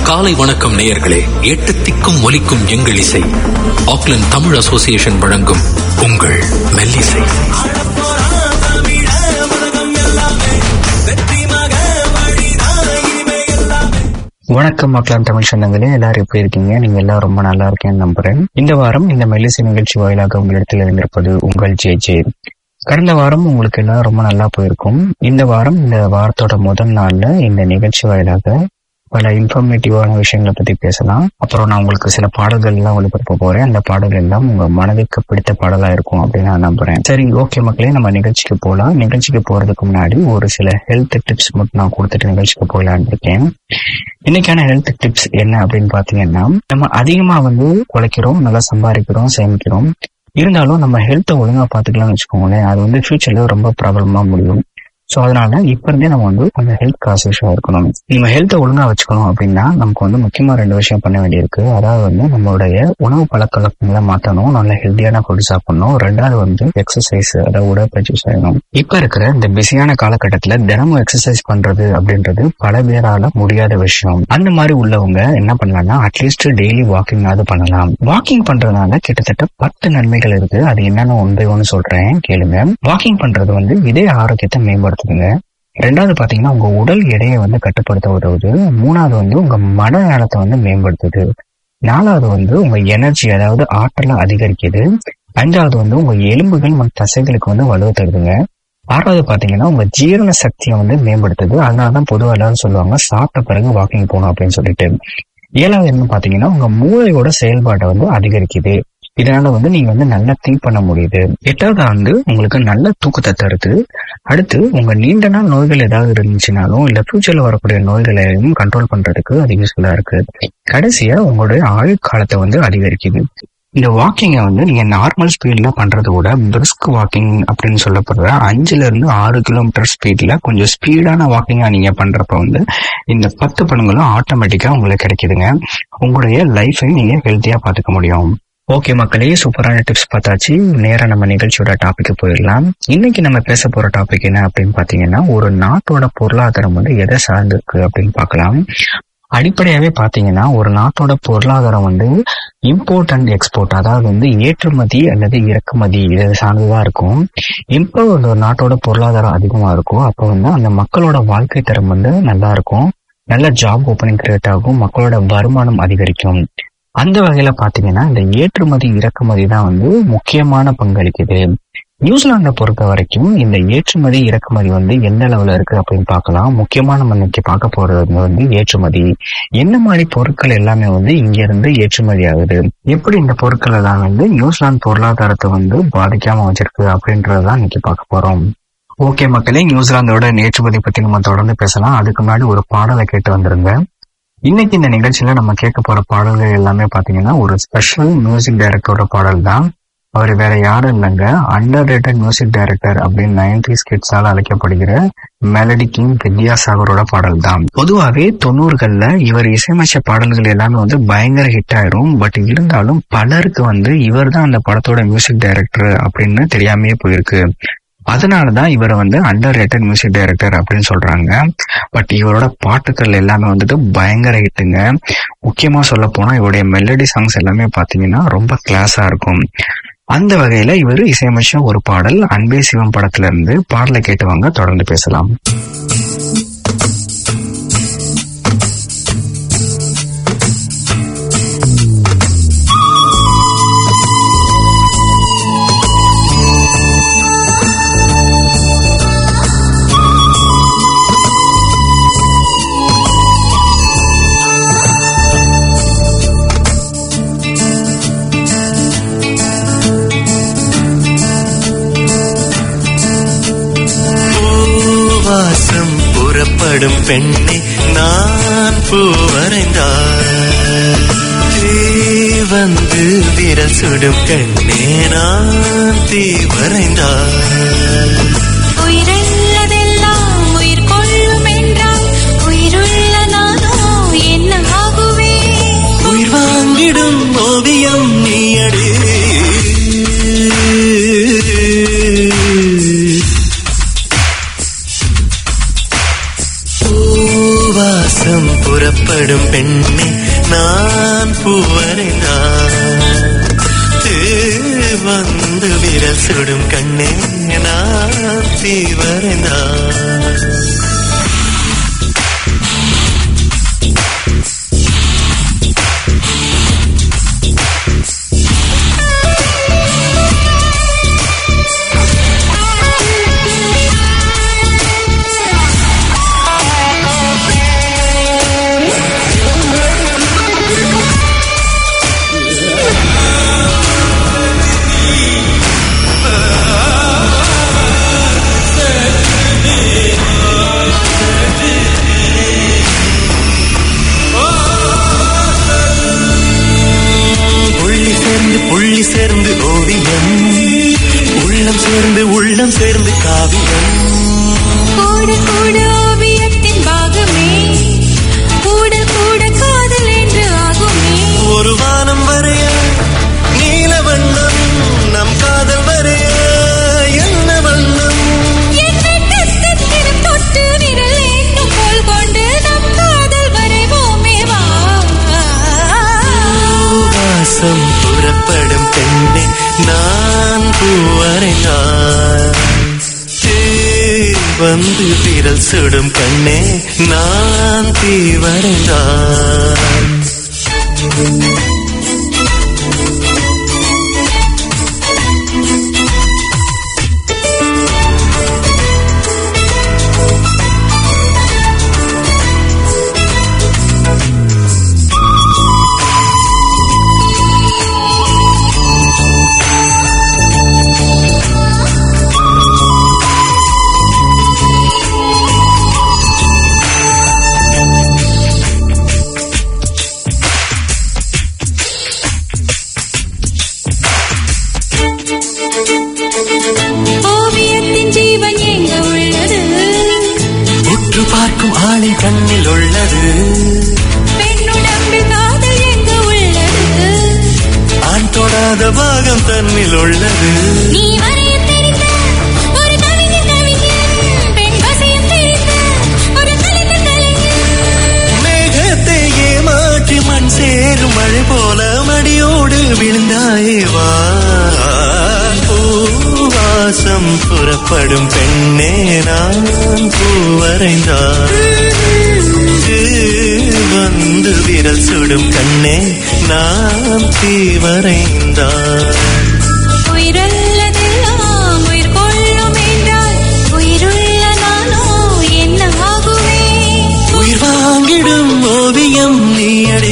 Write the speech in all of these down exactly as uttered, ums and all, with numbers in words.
காலை வணக்கம் நேயர்களே. எட்டு திக்கும் ஒலிக்கும் எங்கள் இசை. ஆக்லாந்து தமிழ் அசோசியேஷன் வழங்கும் உங்கள் மெல்லிசை. வணக்கம் ஆக்லாந்து தமிழ் சொந்தங்களே, எல்லாரும் எப்படி இருக்கீங்க? நீங்க எல்லாம் ரொம்ப நல்லா இருக்கேன்னு நம்புறேன். இந்த வாரம் இந்த மெல்லிசை நிகழ்ச்சி வாயிலாக உங்களிடத்தில் இருந்திருப்பது உங்கள் ஜே ஜே. கடந்த வாரம் உங்களுக்கு எல்லாம் ரொம்ப நல்லா போயிருக்கும். இந்த வாரம் இந்த வாரத்தோட முதல் நாள்ல இந்த நிகழ்ச்சி வாயிலாக பல இன்ஃபர்மேட்டிவான விஷயங்களை பத்தி பேசலாம். அப்புறம் நான் உங்களுக்கு சில பாடல்கள் எல்லாம் ஒளிபரப்ப போறேன். அந்த பாடல்கள் எல்லாம் உங்க மனதிற்கு பிடித்த பாடலா இருக்கும் அப்படின்னு நான் நம்புறேன். சரி, ஓகே மக்களே, நம்ம நிகழ்ச்சிக்கு போகலாம். நிகழ்ச்சிக்கு போறதுக்கு முன்னாடி ஒரு சில ஹெல்த் டிப்ஸ் மட்டும் நான் கொடுத்துட்டு நிகழ்ச்சிக்கு போகலான்னு இருக்கேன். இன்னைக்கான ஹெல்த் டிப்ஸ் என்ன அப்படின்னு பாத்தீங்கன்னா, நம்ம அதிகமா வந்து உழைக்கிறோம், நல்லா சம்பாதிக்கிறோம், சேமிக்கிறோம். இருந்தாலும் நம்ம ஹெல்த்தை ஒழுங்கா பாத்துக்கலாம்னு வச்சுக்கோங்களேன், அது வந்து ஃபியூச்சர்ல ரொம்ப ப்ராப்ளமா முடியும். சோ அதனால இப்ப இருந்தே நம்ம வந்து அந்த ஹெல்த் கான்சியஸா இருக்கணும். நம்ம ஹெல்த்தை ஒழுங்கா வச்சுக்கணும் அப்படின்னா நமக்கு வந்து முக்கியமா ரெண்டு விஷயம் பண்ண வேண்டியிருக்கு. அதாவது வந்து நம்மளுடைய உணவு பழக்க வழக்கங்களை மாற்றணும், நல்ல ஹெல்த்தியான ஃபுட் சாப்பிடணும். ரெண்டாவது வந்து எக்ஸசைஸ், அதாவது உடற்பயிற்சி செய்யணும். இப்ப இருக்கிற இந்த பிஸியான காலகட்டத்துல தினமும் எக்ஸசைஸ் பண்றது அப்படின்றது பல பேரால முடியாத விஷயம். அந்த மாதிரி உள்ளவங்க என்ன பண்ணலாம்னா, அட்லீஸ்ட் டெய்லி வாக்கிங் ஆவது பண்ணலாம். வாக்கிங் பண்றதுனால கிட்டத்தட்ட பத்து நன்மைகள் இருக்கு. அது என்னன்னு ஒன் பை ஒன் சொல்றேன், கேளுங்க. வாக்கிங் பண்றது வந்து இதய ஆரோக்கியத்தை மேம்படுத்தும். ரெண்டாவது பாத்தீங்கன்னா உங்க உடல் எடையை வந்து கட்டுப்படுத்த உதவுது. மூணாவது வந்து உங்க மன நலத்தை வந்து மேம்படுத்துது. நாலாவது வந்து உங்க எனர்ஜி, அதாவது ஆற்றலை அதிகரிக்குது. அஞ்சாவது வந்து உங்க எலும்புகள் மற்றும் தசைகளுக்கு வந்து வலுவை தருதுங்க. ஆறாவது பாத்தீங்கன்னா உங்க ஜீரண சக்தியை வந்து மேம்படுத்துது. அதனாலதான் பொதுவாக எல்லாரும் சொல்லுவாங்க சாப்பிட்ட பிறகு வாக்கிங் போகணும் அப்படின்னு சொல்லிட்டு. ஏழாவது என்ன பாத்தீங்கன்னா உங்க மூளையோட செயல்பாட்டை வந்து அதிகரிக்குது. இதனால வந்து நீங்க வந்து நல்லா திங்க் பண்ண முடியுது. எட்டாவது வந்து உங்களுக்கு நல்ல தூக்கத்தை தருது. அடுத்து உங்க நீண்ட நாள் நோய்கள் ஏதாவது இருந்துச்சுனாலும் இல்ல ஃபியூச்சர்ல வரக்கூடிய நோய்களையும் கண்ட்ரோல் பண்றதுக்கு அது யூஸ்ஃபுல்லா இருக்கு. கடைசியா உங்களுடைய ஆயுட்காலத்தை வந்து அதிகரிக்குது. இந்த வாக்கிங்கை வந்து நீங்க நார்மல் ஸ்பீட்ல பண்றதை விட பிரிஸ்க் வாக்கிங் அப்படின்னு சொல்லப்படுற அஞ்சுல இருந்து ஆறு கிலோமீட்டர் ஸ்பீட்ல கொஞ்சம் ஸ்பீடான வாக்கிங்கா நீங்க பண்றப்ப வந்து இந்த பத்து பணங்களும் ஆட்டோமேட்டிக்கா உங்களுக்கு கிடைக்குதுங்க. உங்களுடைய லைஃபை நீங்க ஹெல்த்தியா பாத்துக்க முடியும். ஓகே மக்களே, சூப்பரான டிப்ஸ் பார்த்தாச்சு. நேரா நம்ம நிகழ்ச்சியோட டாபிக் போயிடலாம். இன்னைக்கு நம்ம பேச போற டாபிக் என்ன அப்படின்னு பாத்தீங்கன்னா, ஒரு நாட்டோட பொருளாதாரம் வந்து எதை சார்ந்திருக்கு அப்படின்னு பார்க்கலாம். அடிப்படையாவே பாத்தீங்கன்னா ஒரு நாட்டோட பொருளாதாரம் வந்து இம்போர்ட் அண்ட் எக்ஸ்போர்ட், அதாவது வந்து ஏற்றுமதி அல்லது இறக்குமதி, இதை சார்ந்துதான் இருக்கும். எப்போ ஒரு நாட்டோட பொருளாதாரம் அதிகமா இருக்கும் அப்போ வந்து அந்த மக்களோட வாழ்க்கை தரம் வந்து நல்லா இருக்கும், நல்ல ஜாப் ஓப்பனிங் கிரியேட் ஆகும், மக்களோட வருமானம் அதிகரிக்கும். அந்த வகையில பாத்தீங்கன்னா இந்த ஏற்றுமதி இறக்குமதி தான் வந்து முக்கியமான பங்களிக்குது. நியூசிலாண்டை பொறுத்த வரைக்கும் இந்த ஏற்றுமதி இறக்குமதி வந்து எந்த அளவுல இருக்கு அப்படின்னு பார்க்கலாம். முக்கியமா நம்ம இன்னைக்கு பார்க்க போறது வந்து ஏற்றுமதி. என்ன மாதிரி பொருட்கள் எல்லாமே வந்து இங்க இருந்து ஏற்றுமதி ஆகுது, எப்படி இந்த பொருட்கள் எல்லாம் வந்து நியூசிலாந்து பொருளாதாரத்தை வந்து பாதிக்காம வச்சிருக்கு அப்படின்றதான் இன்னைக்கு பார்க்க போறோம். ஓகே மக்களே, நியூசிலாந்தோட ஏற்றுமதி பத்தி நம்ம தொடர்ந்து பேசலாம். அதுக்கு முன்னாடி ஒரு பாடலை கேட்டு வந்துருங்க. இன்னைக்கு இந்த நிகழ்ச்சியில நம்ம கேட்க போற பாடல்கள் எல்லாமே பாத்தீங்கன்னா ஒரு ஸ்பெஷல் மியூசிக் டைரக்டரோட பாடல் தான். அவர் வேற யாரும் இல்லைங்க, அண்டர் ரேட்டட் மியூசிக் டைரக்டர் அப்படின்னு நைன்டிஸ் கிட்ஸால அழைக்கப்படுகிற மெலடி கிங் வித்யாசாகரோட பாடல் தான். பொதுவாகவே தொண்ணூறுகள்ல இவர் இசையமைச்ச பாடல்கள் எல்லாமே வந்து பயங்கர ஹிட் ஆயிரும். பட் இருந்தாலும் பலருக்கு வந்து இவர் தான் அந்த படத்தோட மியூசிக் டைரக்டர் அப்படின்னு தெரியாமையே போயிருக்கு. அதனாலதான் இவரை வந்து அண்டர் ரேட்டட் மியூசிக் டைரக்டர் அப்படின்னு சொல்றாங்க. பட் இவரோட பாட்டுக்கள் எல்லாமே வந்துட்டு பயங்கர ஹிட்டுங்க. முக்கியமா சொல்ல போனா இவருடைய மெலடி சாங்ஸ் எல்லாமே பாத்தீங்கன்னா ரொம்ப கிளாஸா இருக்கும். அந்த வகையில இவர் இசையமைச்ச ஒரு பாடல் அன்பே சிவம் படத்துல இருந்து. பாடலை கேட்டுவாங்க, தொடர்ந்து பேசலாம். புறப்படும் பெண்ணை நான் பூ வரைந்தார், வந்து விரல் சுடும் கண்ணே நான் தீ வரைந்தார். உயிரெல்லாம் உயிர் கொள்ளும் என்றால் உயிருள்ள நானோ என்ன ஆகுவே? உயிர் வாங்கிடும் ஓவியம் நீயடி. பூவாசம் புறப்படும் பெண்ணே நான் பூவரைந்தான் வந்து விரல் சுடும் கண்ணே நான் தீவரைந்தான் புள்ளி சேர்ந்து ஓவியம் உள்ளம் சேர்ந்து உள்ளம் சேர்ந்து காவியம் கூட கூட ஓவியத்தின் பாகமே கூட கூட காதல் என்று ஆகுமே ஒரு வானம் வரைய நீல வண்ணம் நம் காதல் வரைய என்ன வண்ணம் தொட்டு விரல் என்னும் போல் கொண்டு நம் காதல் வரைவோமே வா வாசம் புறப்படும் பெண்ணே நான் பூவரைந்தான் வந்து விரல் சுடும் கண்ணே நான் தீவரைந்தான் ஓவியத்தின் ஜீவன் எங்க உள்ளது உற்று பார்க்கும் ஆளின் கண்ணில் உள்ளது பெண்ணுடம்பில் காதல் எங்க உள்ளது ஆண் தொடாத பாகம் தன்னில் உள்ளது நீ வரைய தெரிந்த ஒரு கவிதை கவிஞன் பெண் வசியம் தெரிந்த ஒரு கலைஞர் கலைஞன் மேகத்தை ஏமாற்றி மண் சேரும் மழை போல மடியோடு விழுந்தாயே வா பூவாசம் புறப்படும் பெண்ணே நான் பூவரைந்தான் வந்து விரல் சுடும் கண்ணே நான் தீவரைந்தான் உயிரல்லதெல்லாம் உயிர் கொள்ளும் என்றால் உயிருள்ள நானோ என்ன ஆகுமே உயிர் வாங்கிடும் ஓவியம் நீயடே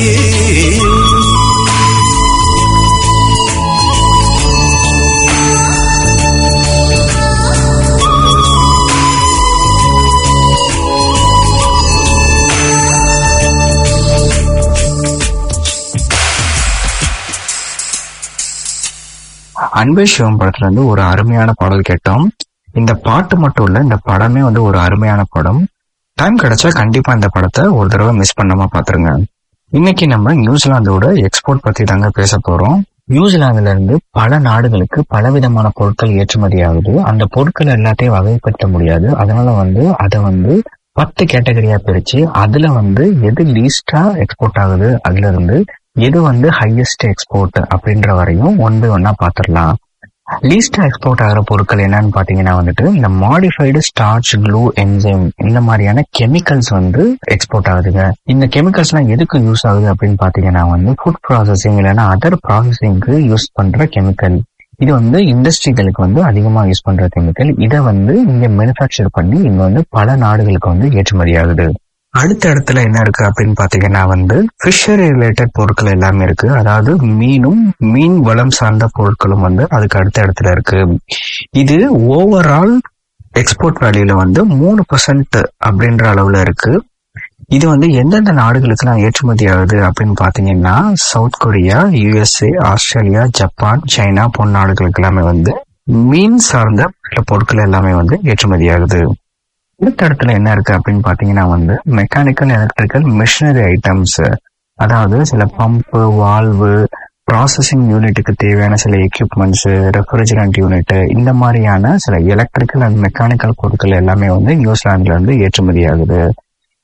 அன்பே சிவம் படத்துல இருந்து ஒரு அருமையான பாடல் கேட்டோம். இந்த பாட்டு மட்டும் இல்ல, இந்த படமே வந்து ஒரு அருமையான படம். டைம் கிடைச்சா கண்டிப்பா இந்த படத்தை ஒரு தடவை மிஸ் பண்ணாம பாத்துருங்க. இன்னைக்கு நம்ம நியூசிலாந்தோட எக்ஸ்போர்ட் பத்தி தாங்க பேச போறோம். நியூசிலாந்துல இருந்து பல நாடுகளுக்கு பலவிதமான பொருட்கள் ஏற்றுமதி ஆகுது. அந்த பொருட்கள் எல்லாத்தையும் வகைப்படுத்த முடியாது. அதனால வந்து அதை வந்து பத்து கேட்டகரியா பிரிச்சு அதுல வந்து எது லீஸ்டா எக்ஸ்போர்ட் ஆகுது, அதுல இருந்து எது வந்து ஹையஸ்ட் எக்ஸ்போர்ட் அப்படின்ற வரையும் ஒன் பை ஒன்னா பாத்துடலாம். லீஸ்டா எக்ஸ்போர்ட் ஆகிற பொருட்கள் என்னன்னு பாத்தீங்கன்னா வந்துட்டு இந்த மாடிஃபைடு ஸ்டார்ச், க்ளூ, என்சைம் இந்த மாதிரியான கெமிக்கல்ஸ் வந்து எக்ஸ்போர்ட் ஆகுதுங்க. இந்த கெமிக்கல்ஸ் எல்லாம் எதுக்கு யூஸ் ஆகுது அப்படின்னு பாத்தீங்கன்னா வந்து ஃபுட் ப்ராசஸிங் இல்லைன்னா அதர் ப்ராசஸிங்க்கு யூஸ் பண்ற கெமிக்கல். இது வந்து இண்டஸ்ட்ரிகளுக்கு வந்து அதிகமா யூஸ் பண்ற கெமிக்கல். இதை வந்து இங்க மேனுஃபேக்சர் பண்ணி இங்க வந்து பல நாடுகளுக்கு வந்து ஏற்றுமதி ஆகுது. அடுத்த இடத்துல என்ன இருக்கு அப்படின்னு பாத்தீங்கன்னா வந்து ஃபிஷரி ரிலேட்டட் பொருட்கள் எல்லாமே இருக்கு. அதாவது மீனும் மீன் வளம் சார்ந்த பொருட்களும் வந்து அதுக்கு அடுத்த இடத்துல இருக்கு. இது ஓவரால் எக்ஸ்போர்ட் வேல்யூல வந்து மூணு பர்சன்ட் அப்படின்ற அளவுல இருக்கு. இது வந்து எந்தெந்த நாடுகளுக்கு எல்லாம் ஏற்றுமதி ஆகுது அப்படின்னு பாத்தீங்கன்னா South Korea, USA, Australia, Japan, China போன்ற நாடுகளுக்கு எல்லாமே வந்து மீன் சார்ந்த பொருட்கள் எல்லாமே வந்து ஏற்றுமதி ஆகுது. அடுத்த இடத்துல என்ன இருக்கு அப்படின்னு பாத்தீங்கன்னா வந்து மெக்கானிக்கல், எலக்ட்ரிக்கல், மிஷினரி ஐட்டம்ஸ். அதாவது சில பம்பு, வால்வு, ப்ராசஸிங் யூனிட்டுக்கு தேவையான சில எக்யூப்மெண்ட்ஸ், ரெஃப்ரிஜரண்ட் யூனிட், இந்த மாதிரியான சில எலக்ட்ரிக்கல் அண்ட் மெக்கானிக்கல் பொருட்கள் எல்லாமே வந்து நியூசிலாந்துல இருந்து ஏற்றுமதி ஆகுது.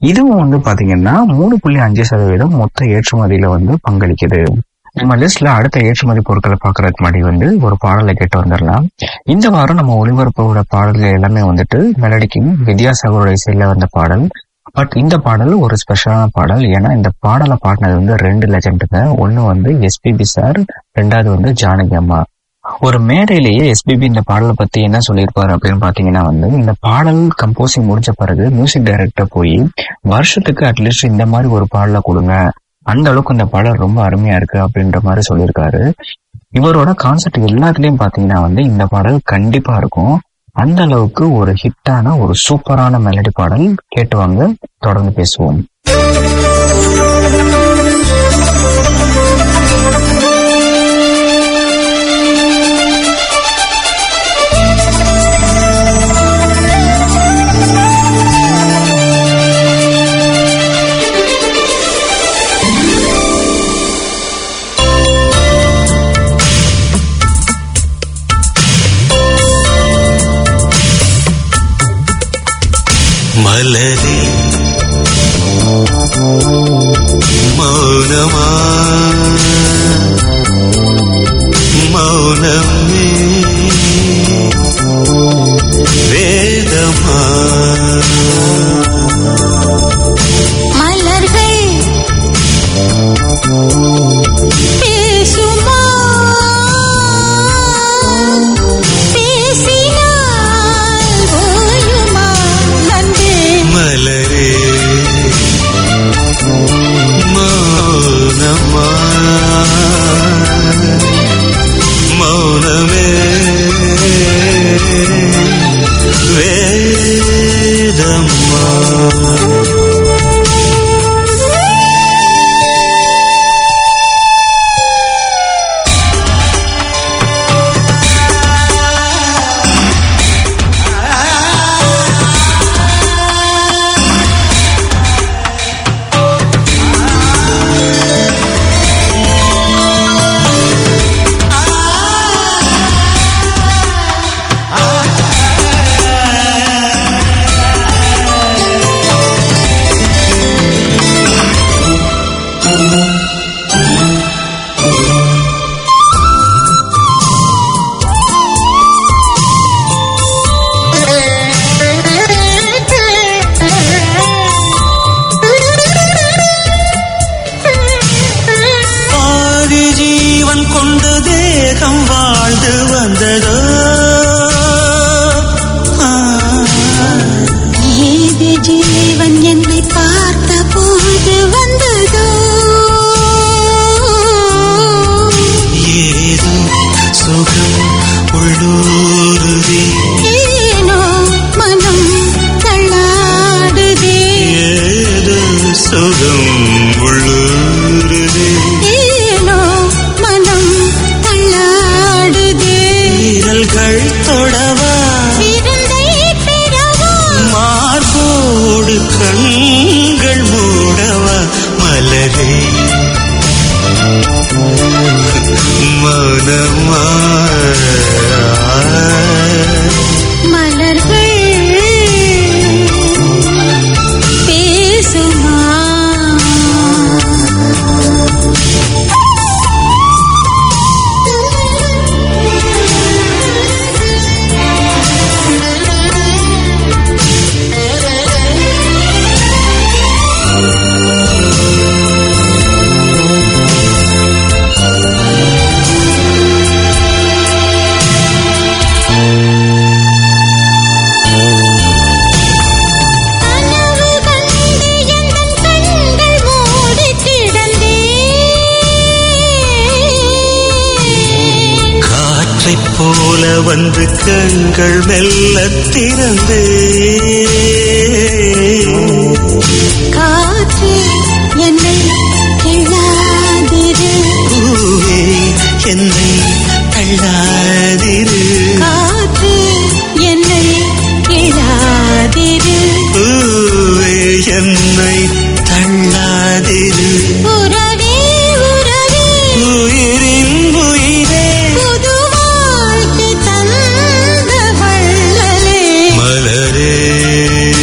இதுவும் வந்து பாத்தீங்கன்னா மூணு புள்ளி அஞ்சு சதவீதம் மொத்த ஏற்றுமதியில வந்து பங்களிக்குது. நம்ம லிஸ்ட்ல அடுத்த ஏற்றுமதி பொருட்களை பாக்குறதுக்கு முன்னாடி வந்து ஒரு பாடலை கேட்டு வந்துடலாம். இந்த வாரம் நம்ம ஒளிபரப்போட பாடல்கள் எல்லாமே வந்துட்டு மெலடிக்கும் வித்யாசாகரோட இசையில வந்த பாடல். பட் இந்த பாடல் ஒரு ஸ்பெஷலான பாடல். ஏன்னா இந்த பாடலை பாடினது வந்து ரெண்டு லெஜண்டுங்க. ஒண்ணு வந்து எஸ்பிபி சார், ரெண்டாவது வந்து ஜானகி அம்மா. ஒரு மேடையிலேயே எஸ்பிபி இந்த பாடலை பத்தி என்ன சொல்லியிருப்பாரு அப்படின்னு பாத்தீங்கன்னா வந்து, இந்த பாடல் கம்போசிங் முடிஞ்ச பிறகு மியூசிக் டைரக்டர் போய் வருஷத்துக்கு அட்லீஸ்ட் இந்த மாதிரி ஒரு பாடலை கொடுங்க, அந்த அளவுக்கு இந்த பாடல் ரொம்ப அருமையா இருக்கு அப்படின்ற மாதிரி சொல்லியிருக்காரு. இவரோட கான்செப்ட் எல்லாத்துலயும் பாத்தீங்கன்னா வந்து இந்த பாடல் கண்டிப்பா இருக்கும். அந்த அளவுக்கு ஒரு ஹிட்டான ஒரு சூப்பரான மெலடி பாடல். கேட்டுவாங்க, தொடர்ந்து பேசுவோம். மலரே மௌனமா மௌனமே வேதமா மலர்கள் பேசுமா பேசினால் ஓயுமா நன்றே மலரே மௌனமா மௌனமே வேதமா. வந்து கண்கள் மெல்ல திறந்து காற்று என்னை கிள்ளாதிரு பூவே என்னை தள்ளாதிரு காற்று என்னை கிள்ளாதிரு பூவே என்னை தள்ளாதிரு உறவே உறவே உயிரின் உயிரே புது வாழ்க்கை தந்த வள்ளலே மலரே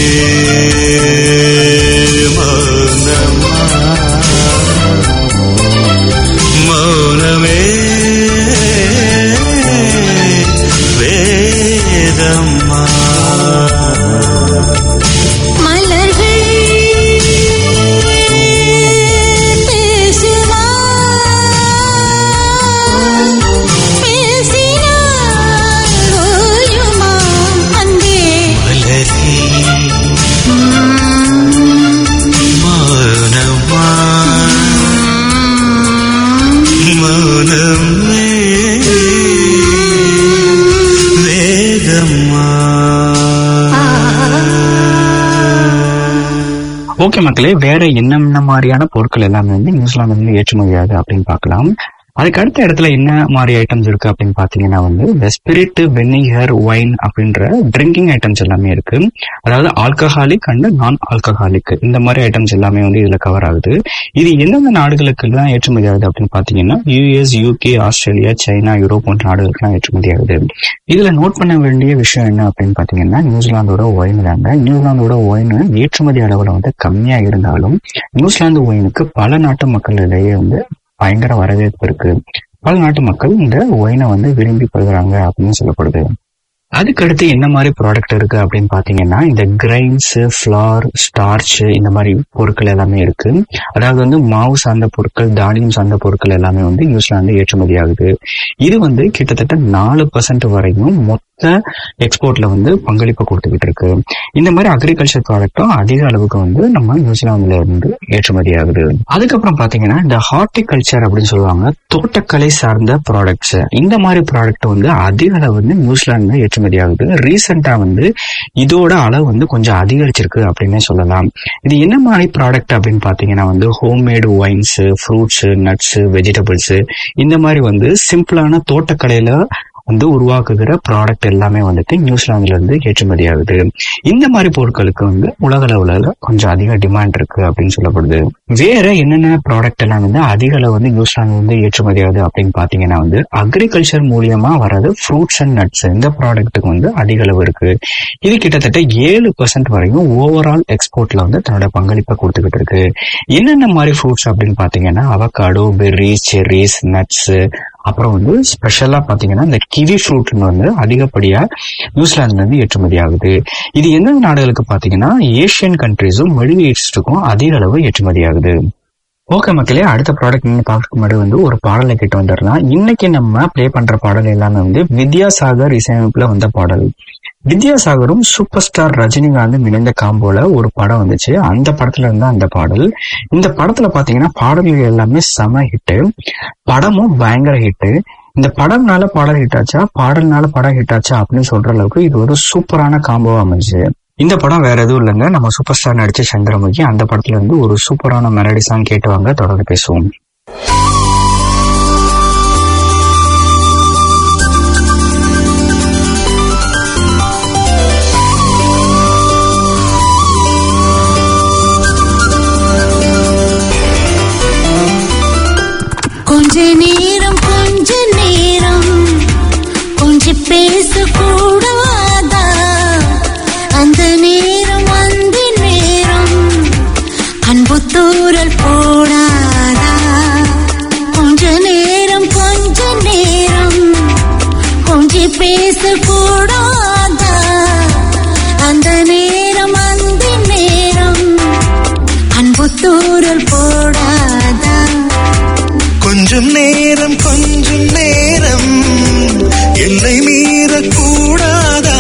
ஓகே மக்களே, வேற என்னென்ன மாதிரியான பொருட்கள் எல்லாமே வந்து நியூசிலாந்து வந்து ஏற்றுமதியாது அப்படின்னு பார்க்கலாம். அதுக்கு அடுத்த இடத்துல என்ன மாதிரி ஐட்டம்ஸ் இருக்கு அப்படின்னு பாத்தீங்கன்னா வந்து இந்த ஸ்பிரிட், வெனிகர், ஒயின் அப்படின்ற ட்ரிங்கிங் ஐட்டம்ஸ் எல்லாமே இருக்கு. அதாவது ஆல்கஹாலிக் அண்ட் நான் ஆல்கஹாலிக் இந்த மாதிரி ஐட்டம்ஸ் எல்லாமே வந்து இதுல கவர் ஆகுது. இது எந்தெந்த நாடுகளுக்கு எல்லாம் ஏற்றுமதி ஆகுது அப்படின்னு பாத்தீங்கன்னா US, UK, Australia, China, Europe போன்ற நாடுகளுக்கு எல்லாம் ஏற்றுமதி ஆகுது. இதுல நோட் பண்ண வேண்டிய விஷயம் என்ன அப்படின்னு பாத்தீங்கன்னா நியூசிலாந்தோட ஒயின் தாங்க. நியூசிலாந்தோட ஒயின் ஏற்றுமதி அளவுல வந்து கம்மியா இருந்தாலும் நியூசிலாந்து ஒயினுக்கு பல நாட்டு மக்களிடையே வந்து பயங்கர வரவேற்பு இருக்கு. பல நாட்டு மக்கள் இந்த ஒயினை வந்து விரும்பி பருகிறாங்க அப்படின்னு சொல்லப்படுது. அதுக்கடுத்து என்ன மாதிரி ப்ராடக்ட் இருக்கு அப்படின்னு பாத்தீங்கன்னா இந்த கிரைன்ஸ், ஃபிளார், ஸ்டார்ச் இந்த மாதிரி பொருட்கள் எல்லாமே இருக்கு. அதாவது வந்து மாவு சார்ந்த பொருட்கள், தானியம் சார்ந்த பொருட்கள் எல்லாமே வந்து நியூசிலாந்து ஏற்றுமதி ஆகுது. இது வந்து கிட்டத்தட்ட நாலு பர்சன்ட் வரைக்கும் மொத்த எக்ஸ்போர்ட்ல வந்து பங்களிப்பு கொடுத்துக்கிட்டு இருக்கு. இந்த மாதிரி அக்ரிகல்ச்சர் ப்ராடக்டும் அதிக அளவுக்கு வந்து நம்ம நியூசிலாந்துல இருந்து ஏற்றுமதி ஆகுது. அதுக்கப்புறம் பாத்தீங்கன்னா இந்த ஹார்டிகல்ச்சர் அப்படின்னு சொல்லுவாங்க, தோட்டக்கலை சார்ந்த ப்ராடக்ட்ஸ். இந்த மாதிரி ப்ராடக்ட் வந்து அதிக அளவு வந்து நியூசிலாந்து ஏற்றுமதி ஆகுது. ரீசெண்டா வந்து இதோட அளவு வந்து கொஞ்சம் அதிகரிச்சிருக்கு அப்படின்னு சொல்லலாம். இது என்ன மாதிரி ப்ராடக்ட் அப்படின்னு பாத்தீங்கன்னா வந்து homemade wines, fruits, nuts, vegetables இந்த மாதிரி வந்து சிம்பிளான தோட்டக்கலையில வந்து உருவாக்குகிற ப்ராடக்ட் எல்லாமே வந்துட்டு நியூசிலாந்துல இருந்து ஏற்றுமதி ஆகுது. இந்த மாதிரி பொருட்களுக்கு வந்து உலக அளவுல கொஞ்சம் அதிக டிமாண்ட் இருக்கு அப்படின்னு சொல்லப்படுது. வேற என்னென்ன ப்ராடக்ட் எல்லாம் வந்து அதிக அளவு வந்து நியூசிலாந்து வந்து ஏற்றுமதி ஆகுது அப்படின்னு பாத்தீங்கன்னா வந்து அக்ரிகல்ச்சர் மூலியமா வர்றது ஃப்ரூட்ஸ் அண்ட் நட்ஸ். இந்த ப்ராடக்ட்டுக்கு வந்து அதிக அளவு இருக்கு. இது கிட்டத்தட்ட ஏழு பர்சன்ட் வரைக்கும் ஓவரால் எக்ஸ்போர்ட்ல வந்து தன்னோட பங்களிப்பை கொடுத்துக்கிட்டு இருக்கு. என்னென்ன மாதிரி ஃப்ரூட்ஸ் அப்படின்னு பாத்தீங்கன்னா அவகாடோ, பெர்ரிஸ், செர்ரிஸ், நட்ஸ், அப்புறம் வந்து ஸ்பெஷலா பாத்தீங்கன்னா இந்த கிவி ஃப்ரூட் வந்து அதிகப்படியா நியூசிலாந்துல இருந்து ஏற்றுமதி ஆகுது. இது எந்தெந்த நாடுகளுக்கு பாத்தீங்கன்னா ஏசியன் கண்ட்ரீஸும் மிடில் ஈஸ்டுக்கும் அதிக அளவு ஏற்றுமதி ஆகுது. ஓகே மக்களே, அடுத்த ப்ராடக்ட் நீங்க பார்க்க முன்னாடி வந்து ஒரு பாடலை கேட்டு வந்துடலாம். இன்னைக்கு நம்ம பிளே பண்ற பாடல் எல்லாமே வந்து வித்யாசாகர் இசையமைப்புல வந்த பாடல். வித்யாசாகரும் சூப்பர் ஸ்டார் ரஜினிகாந்தும் இணைந்த காம்போல ஒரு படம் வந்துச்சு. அந்த படத்துல இருந்தா அந்த பாடல். இந்த படத்துல பாத்தீங்கன்னா பாடல்கள் எல்லாமே செம ஹிட், படமும் பயங்கர ஹிட். இந்த படம்னால பாடல் ஹிட் ஆச்சா, பாடல்னால படம் ஹிட் ஆச்சா அப்படின்னு சொல்ற அளவுக்கு இது ஒரு சூப்பரான காம்போவா அமைஞ்சு. இந்த படம் வேற எதுவும் இல்லைங்க, நம்ம சூப்பர் ஸ்டார் நடிச்ச சந்திரமுகி. அந்த படத்துல இருந்து ஒரு சூப்பரான மெலடி சாங் கேட்டுவாங்க, தொடர்ந்து பேசுவோம். கொஞ்ச நேரம் கொஞ்ச நேரம் கொஞ்சம் பேசக்கூடாதா, அந்த நேரம் அந்த நேரம் அன்புத்தூரல் போடாதா. கொஞ்ச நேரம் கொஞ்ச நேரம் கொஞ்சம் பேசக்கூடாதா, அந்த நேரம் அந்த நேரம் அன்புத்தூரல் போடாதா. கொஞ்சம் நேரம் கொஞ்சம் நேரம் எல்லை மீறக்கூடாதா,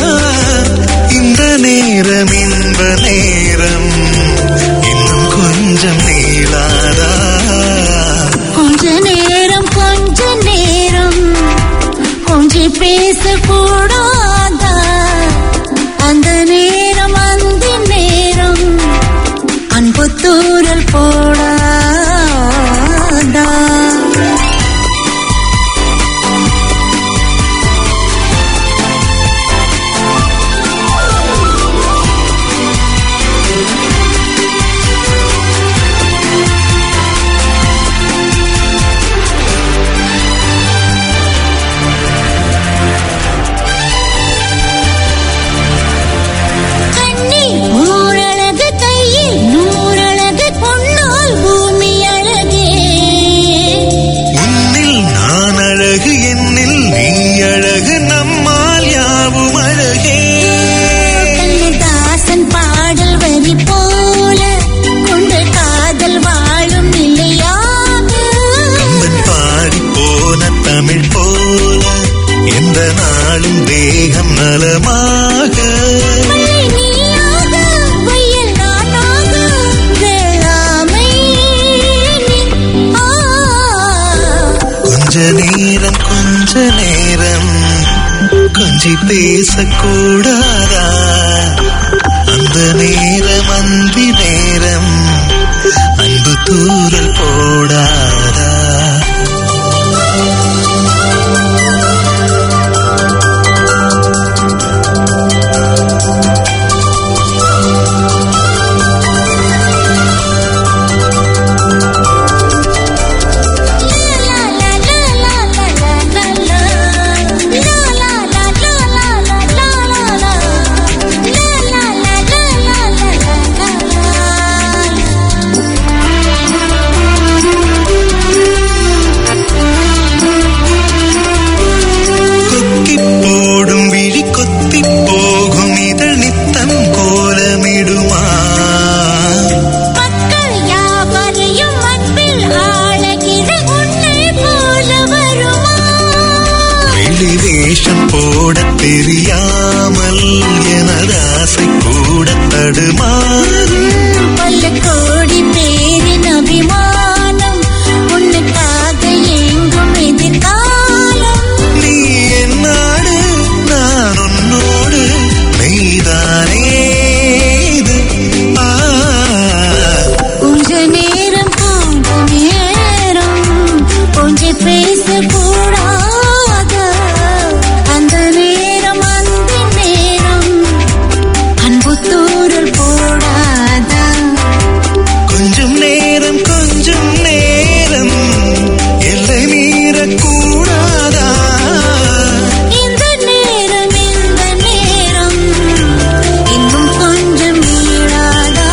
இந்த நேரம் இன்ப நேரம் இன்னும் கொஞ்சம் நீளாதா. கொஞ்ச நேரம் கொஞ்ச நேரம் கொஞ்சம் பேசக்கூடாதா, அந்த நேரம் அந்த நேரம் அன்புத்தூரல் போடாதா. பேசக்கூடாதா, அந்த நேரம் அந்தி நேரம் பல கோடி பேரின் அபிமானம் உன்னுக்காக எங்கும் எதிர்காலம். நீ என்னாடு நான் உன்னோடு மெய்தானே இது. ஆ, கொஞ்ச நேரம் கொஞ்ச நேரம் கொஞ்சம் பேசக்கூடாத அந்த நேரம் அந்த நேரம் அன்பு தூரல் போடாதா. கொஞ்சம் நேரம் கொஞ்சம் நேரம் எல்லை மீறக்கூடாதா. இந்த நேரம் இந்த நேரம் இன்னும் கொஞ்சம் மீறாதா.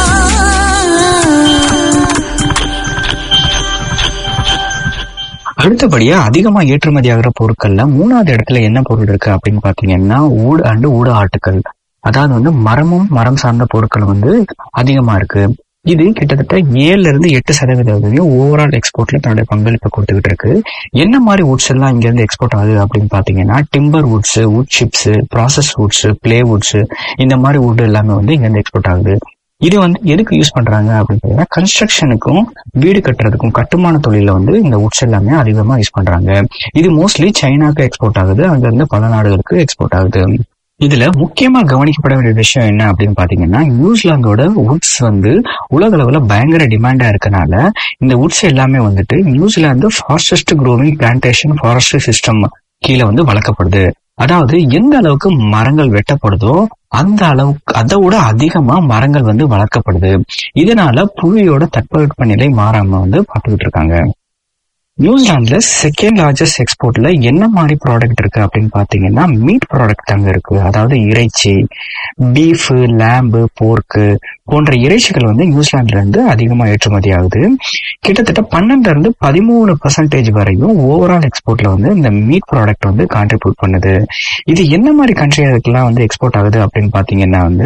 அடுத்தபடியா அதிகமா ஏற்றுமதியாகிற பொருட்கள்ல மூணாவது இடத்துல என்ன பொருள் இருக்கு அப்படின்னு பாத்தீங்கன்னா ஊடு அண்டு ஊடு ஆட்டுக்கள். அதாவது வந்து மரமும் மரம் சார்ந்த பொருட்கள் வந்து அதிகமா இருக்கு. இது கிட்டத்தட்ட ஏழுல இருந்து எட்டு சதவீதம் ஓவரால் எக்ஸ்போர்ட்ல தன்னுடைய பங்களிப்பை கொடுத்துக்கிட்டு இருக்கு. என்ன மாதிரி வுட்ஸ் எல்லாம் இங்க இருந்து எக்ஸ்போர்ட் ஆகுது அப்படின்னு பாத்தீங்கன்னா timber woods, wood chips, process woods, plywoods, இந்த மாதிரி வுட் எல்லாமே வந்து இங்க இருந்து எக்ஸ்போர்ட் ஆகுது. இது வந்து எதுக்கு யூஸ் பண்றாங்க அப்படின்னு பாத்தீங்கன்னா கன்ஸ்ட்ரக்ஷனுக்கும் வீடு கட்டுறதுக்கும் கட்டுமான தொழில வந்து இந்த வுட்ஸ் எல்லாமே அதிகமா யூஸ் பண்றாங்க. இது மோஸ்ட்லி சைனாக்கு எக்ஸ்போர்ட் ஆகுது, அங்க இருந்து பல நாடுகளுக்கு எக்ஸ்போர்ட் ஆகுது. இதுல முக்கியமா கவனிக்கப்பட வேண்டிய விஷயம் என்ன அப்படின்னு பாத்தீங்கன்னா நியூசிலாந்தோட வுட்ஸ் வந்து உலக அளவுல பயங்கர டிமாண்டா இருக்கனால இந்த வுட்ஸ் எல்லாமே வந்துட்டு New Zealand fastest growing plantation forestry system கீழே வந்து வளர்க்கப்படுது. அதாவது எந்த அளவுக்கு மரங்கள் வெட்டப்படுதோ அந்த அளவுக்கு அதை விட அதிகமா மரங்கள் வந்து வளர்க்கப்படுது. இதனால புவியோட தட்பவெப்பநிலை மாறாம வந்து பார்த்துக்கிட்டு இருக்காங்க. நியூசிலாந்துல செகண்ட் லார்ஜஸ்ட் எக்ஸ்போர்ட்ல என்ன மாதிரி ப்ராடக்ட் இருக்கு அப்படின்னு பாத்தீங்கன்னா மீட் ப்ராடக்ட் அங்க இருக்கு. அதாவது இறைச்சி, பீஃப், லேம்பு, போர்க்கு போன்ற இறைச்சிகள் வந்து நியூசிலாந்துல இருந்து அதிகமா ஏற்றுமதி ஆகுது. கிட்டத்தட்ட பன்னெண்டுல இருந்து பதிமூணு பர்சன்டேஜ் வரையும் ஓவரால் எக்ஸ்போர்ட்ல வந்து இந்த மீட் ப்ராடக்ட் வந்து கான்ட்ரிபியூட் பண்ணுது. இது என்ன மாதிரி கண்ட்ரிகளுக்கெல்லாம் வந்து எக்ஸ்போர்ட் ஆகுது அப்படின்னு பாத்தீங்கன்னா வந்து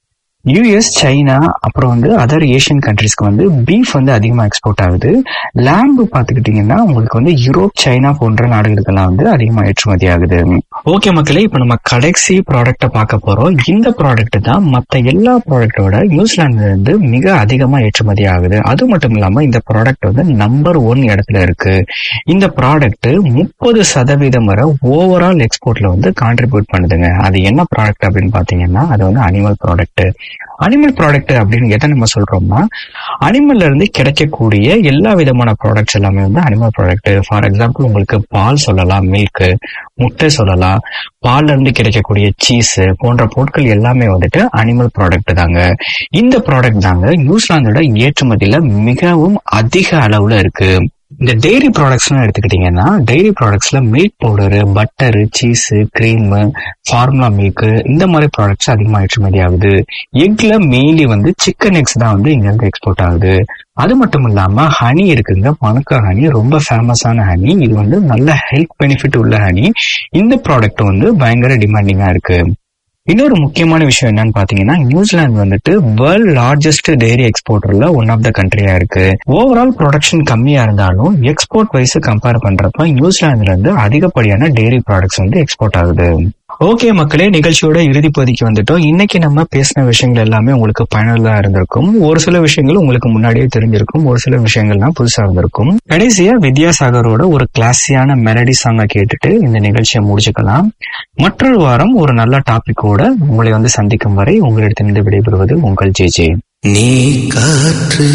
யூஎஸ், சைனா, அப்புறம் வந்து அதர் ஏஷியன் கண்ட்ரிஸ்க்கு வந்து பீஃப் வந்து அதிகமா எக்ஸ்போர்ட் ஆகுது. லேம்பு பாத்துக்கிட்டீங்கன்னா உங்களுக்கு வந்து யூரோப், சைனா போன்ற நாடுகளுக்கெல்லாம் வந்து அதிகமா ஏற்றுமதி ஆகுது. ஓகே மக்களே, இப்ப நம்ம கடைசி ப்ராடக்ட பார்க்க போறோம். இந்த ப்ராடக்ட் தான் மத்த எல்லா ப்ராடக்டோட நியூசிலாந்துல இருந்து மிக அதிகமா ஏற்றுமதி ஆகுது. அது மட்டும் இல்லாம இந்த ப்ராடக்ட் வந்து நம்பர் ஒன் இடத்துல இருக்கு. இந்த ப்ராடக்ட் முப்பது சதவீதம் வரை ஓவரால் எக்ஸ்போர்ட்ல வந்து கான்ட்ரிபியூட் பண்ணுதுங்க. அது என்ன ப்ராடக்ட் அப்படின்னு பாத்தீங்கன்னா அது வந்து அனிமல் ப்ராடக்ட். அனிமல் ப்ராடக்ட் அப்படின்னு எதை நம்ம சொல்றோம்னா அனிமல்ல இருந்து கிடைக்கக்கூடிய எல்லா விதமான ப்ராடக்ட்ஸ் எல்லாமே வந்து அனிமல் ப்ராடக்ட். ஃபார் எக்ஸாம்பிள் உங்களுக்கு பால் சொல்லலாம், மில்க், முட்டை சொல்லலாம், பால்ல இருந்து கிடைக்கக்கூடிய சீஸ் போன்ற பொருட்கள் எல்லாமே வந்துட்டு அனிமல் ப்ராடக்ட் தாங்க. இந்த ப்ராடக்ட் தாங்க நியூசிலாந்தோட ஏற்றுமதியில மிகவும் அதிக அளவுல இருக்கு. இந்த டெய்ரி ப்ராடக்ட்ஸ் எல்லாம் எடுத்துக்கிட்டீங்கன்னா டெய்ரி ப்ராடக்ட்ஸ்ல milk powder, butter, cheese, cream, formula milk இந்த மாதிரி ப்ராடக்ட்ஸ் அதிகமா ஏற்றுமதி ஆகுது. எக்ல மெயின்லி வந்து சிக்கன் எக்ஸ் தான் வந்து இங்க இருந்து எக்ஸ்போர்ட் ஆகுது. அது மட்டும் இல்லாம ஹனி இருக்குங்க. பனக்கா ஹனி ரொம்ப ஃபேமஸான ஹனி. இது வந்து நல்ல ஹெல்த் பெனிஃபிட் உள்ள ஹனி. இந்த ப்ராடக்ட் வந்து பயங்கர டிமாண்டிங்கா இருக்கு. இன்னொரு முக்கியமான விஷயம் என்னன்னு பாத்தீங்கன்னா நியூசிலாந்து வந்துட்டு வேர்ல்ட் லார்ஜஸ்ட் டெய்ரி எக்ஸ்போர்ட்டர்ல ஒன் ஆஃப் த கண்ட்ரியா இருக்கு. ஓவரால் ப்ரொடக்ஷன் கம்மியா இருந்தாலும் எக்ஸ்போர்ட் வைஸ் கம்பேர் பண்றப்ப நியூசிலாந்துல இருந்து அதிகப்படியான டெய்ரி ப்ராடக்ட்ஸ் வந்து எக்ஸ்போர்ட் ஆகுது. ஓகே மக்களே, நிகழ்ச்சியோட இறுதி பகுதிக்கு வந்துட்டோம். இன்னைக்கு நம்ம பேசின விஷயங்கள் எல்லாமே உங்களுக்கு பயனுள்ளதா இருந்திருக்கும். ஒரு சில விஷயங்கள் உங்களுக்கு முன்னாடியே தெரிஞ்சிருக்கும், ஒரு சில விஷயங்கள்லாம் புதுசா இருந்திருக்கும். கடைசியா வித்யாசாகரோட ஒரு கிளாஸியான மெலடி சாங்கை கேட்டுட்டு இந்த நிகழ்ச்சியை முடிச்சுக்கலாம். மற்றொரு வாரம் ஒரு நல்ல டாபிக்கோட உங்களை வந்து சந்திக்கும் வரை உங்களிடத்திலிருந்து விடைபெறுவது உங்கள் ஜே ஜே. நீ காற்று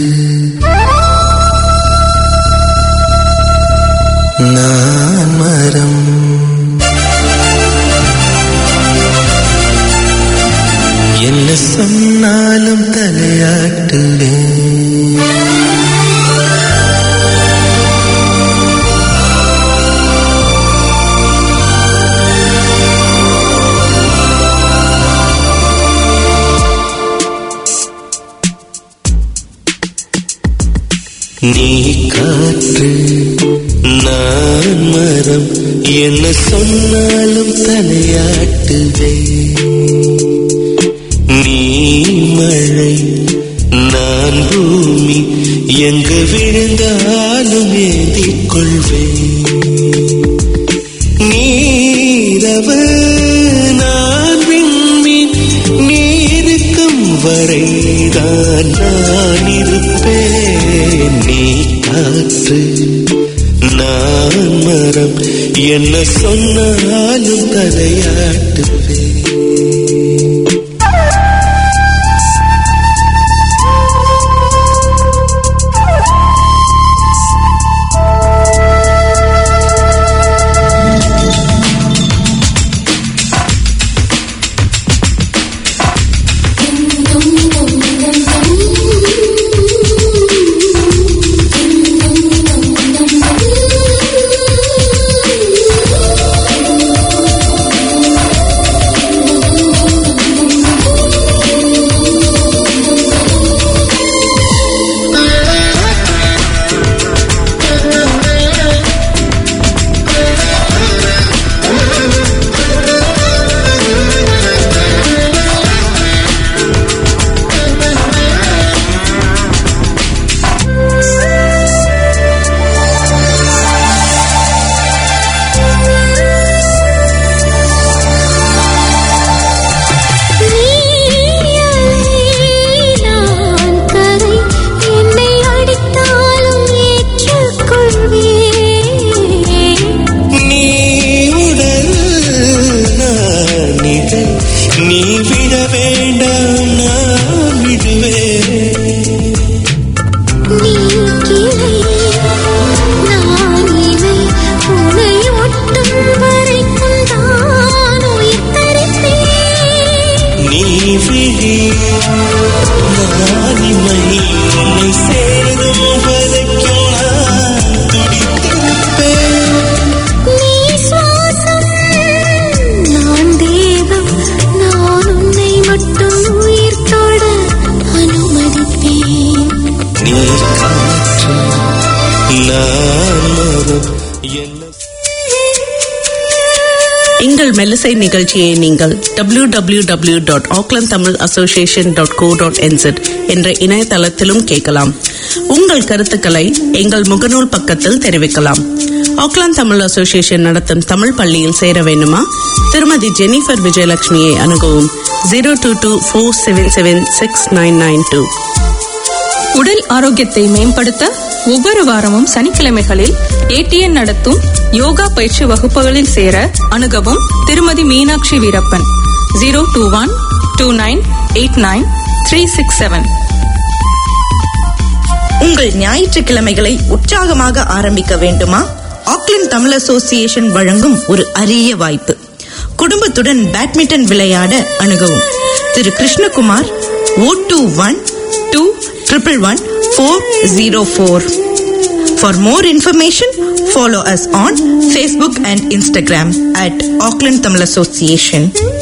நான் மரம், என்ன சொன்னாலும் தலையாட்டுவேன். நீ காற்று நான் மரம், என்ன சொன்னாலும் தலையாட்டுவேன். நீ மழை நான் பூமி, எங்கு விழுந்தாலும் ஏந்திக் கொள்வேன். நீரவு நான் விண்மீன், நீருக்கும் வரை எங்குதான் நான் இருப்பேன். நீ காற்று நான் மரம், என்ன சொன்னாலும் தலையாட்டுவேன். எங்கள் மெல்லிசை நிகழ்ச்சியை நீங்கள் W W W dot Auckland Tamil association dot co dot N Z என்ற இணையதளத்திலும் கேட்கலாம். உங்கள் கருத்துக்களை எங்கள் முகநூல் பக்கத்தில் தெரிவிக்கலாம். ஆக்லாந்து தமிழ் அசோசியேஷன் நடத்தும் தமிழ் பள்ளியில் சேர வேண்டுமா? திருமதி ஜெனிஃபர் விஜயலட்சுமியை அணுகவும். Zero two two four seven seven six nine nine two. உடல் ஆரோக்கியத்தை மேம்படுத்த ஒவ்வொரு வாரமும் சனிக்கிழமைகளில் ஏடிஎன் நடத்தும் யோகா பயிற்சி வகுப்புகளில் சேர அணுகவும் திருமதி Meenakshi Veerappan. Zero two one two nine eight nine three six seven. உங்கள் ஞாயிற்றுக்கிழமைகளை உற்சாகமாக ஆரம்பிக்க வேண்டுமா? ஆக்லாந்து தமிழ் அசோசியேஷன் வழங்கும் ஒரு அரிய வாய்ப்பு. குடும்பத்துடன் பேட்மிண்டன் விளையாட அணுகவும். திரு Krishnakumar O two one two triple one four zero four. For more information, follow us on Facebook and Instagram at Auckland Tamil Association.